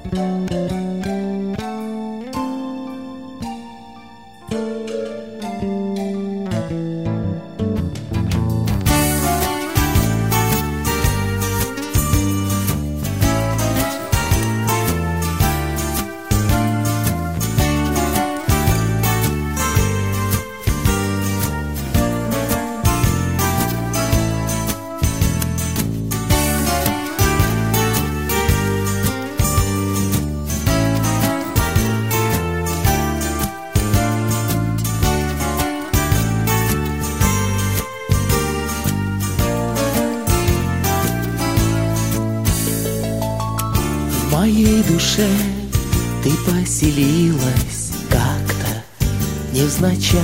В моей душе ты поселилась как-то невзначай.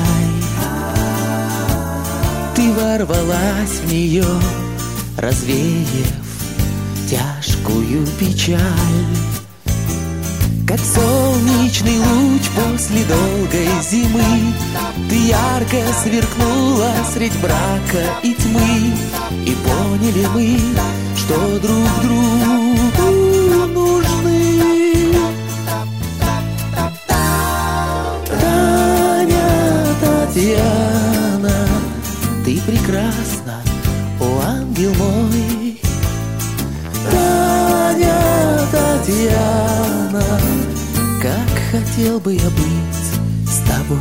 Ты ворвалась в нее, развеяв тяжкую печаль. Как солнечный луч после долгой зимы, ты ярко сверкнула средь мрака и тьмы. И поняли мы, что друг другу нужны. Таня, Татьяна, ты прекрасна, о ангел мой. Таня, Татьяна, как хотел бы я быть с тобой.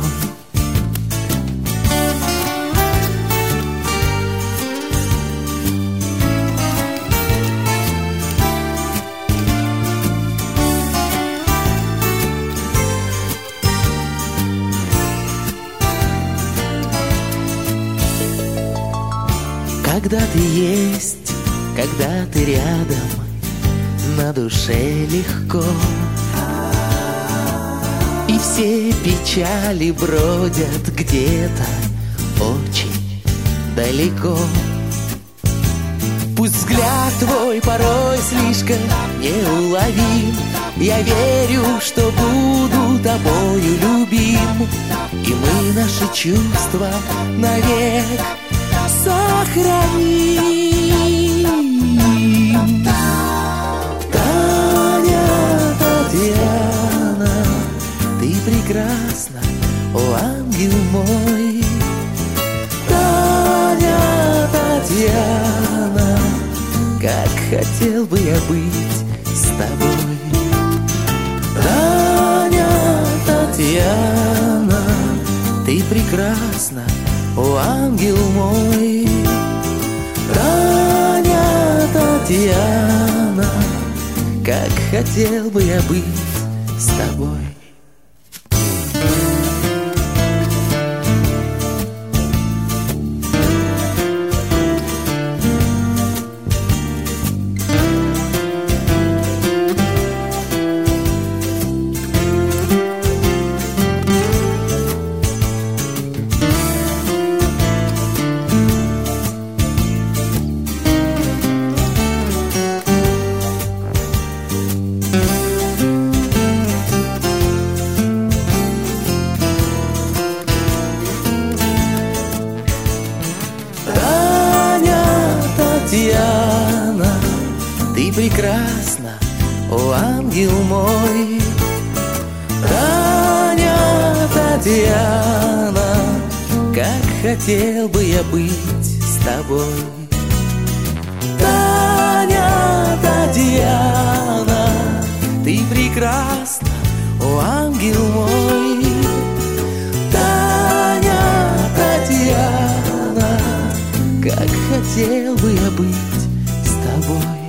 Когда ты есть, когда ты рядом, на душе легко, и все печали бродят где-то очень далеко. Пусть взгляд твой порой слишком неуловим, я верю, что буду тобою любим, и мы наши чувства навек сохраним. Таня, Татьяна, ты прекрасна, о ангел мой. Таня, Татьяна, как хотел бы я быть с тобой. Таня, Татьяна, ты прекрасна, о ангел мой. Таня, Татьяна, как хотел бы я быть с тобой. Татьяна, ты прекрасна, о ангел мой. Таня, Татьяна, как хотел бы я быть с тобой. Таня, Татьяна, ты прекрасна, о ангел мой. Таня, Татьяна, как хотел бы я быть с тобой.